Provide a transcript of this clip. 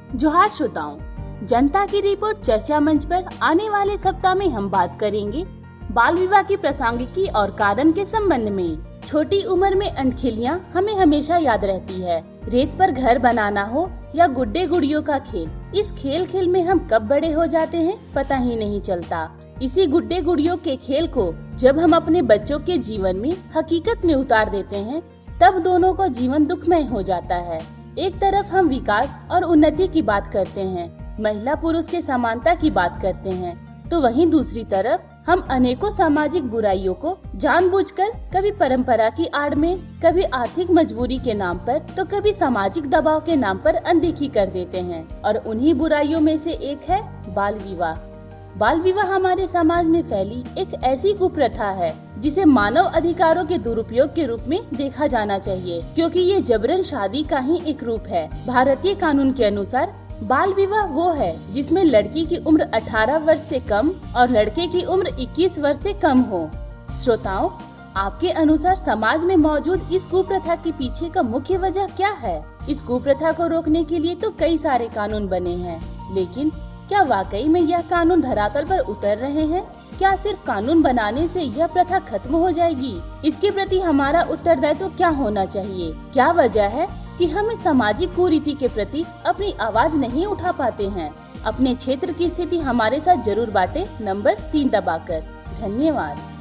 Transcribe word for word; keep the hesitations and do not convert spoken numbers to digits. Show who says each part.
Speaker 1: जोहार श्रोताओं, जनता की रिपोर्ट चर्चा मंच पर आने वाले सप्ताह में हम बात करेंगे बाल विवाह की प्रासंगिकी और कारण के संबंध में। छोटी उम्र में अनखिलियां हमें हमेशा याद रहती है। रेत पर घर बनाना हो या गुड्डे गुड़ियों का खेल, इस खेल खेल में हम कब बड़े हो जाते हैं पता ही नहीं चलता। इसी गुड्डे गुड़ियों के खेल को जब हम अपने बच्चों के जीवन में हकीकत में उतार देते हैं, तब दोनों का जीवन दुखमय हो जाता है। एक तरफ हम विकास और उन्नति की बात करते हैं, महिला पुरुष के समानता की बात करते हैं, तो वहीं दूसरी तरफ हम अनेकों सामाजिक बुराइयों को जानबूझकर कभी परंपरा की आड़ में, कभी आर्थिक मजबूरी के नाम पर, तो कभी सामाजिक दबाव के नाम पर अनदेखी कर देते हैं। और उन्हीं बुराइयों में से एक है बाल विवाह। बाल विवाह हमारे समाज में फैली एक ऐसी कुप्रथा है जिसे मानव अधिकारों के दुरुपयोग के रूप में देखा जाना चाहिए, क्योंकि ये जबरन शादी का ही एक रूप है। भारतीय कानून के अनुसार बाल विवाह वो है जिसमें लड़की की उम्र अठारह वर्ष से कम और लड़के की उम्र इक्कीस वर्ष से कम हो। श्रोताओं, आपके अनुसार समाज में मौजूद इस कुप्रथा के पीछे का मुख्य वजह क्या है? इस कुप्रथा को रोकने के लिए तो कई सारे कानून बने हैं, लेकिन क्या वाकई में यह कानून धरातल पर उतर रहे हैं? क्या सिर्फ कानून बनाने से यह प्रथा खत्म हो जाएगी? इसके प्रति हमारा उत्तरदायित्व तो क्या होना चाहिए? क्या वजह है कि हम इस सामाजिक कुरीति के प्रति अपनी आवाज नहीं उठा पाते हैं? अपने क्षेत्र की स्थिति हमारे साथ जरूर बांटें नंबर तीन दबाकर। धन्यवाद।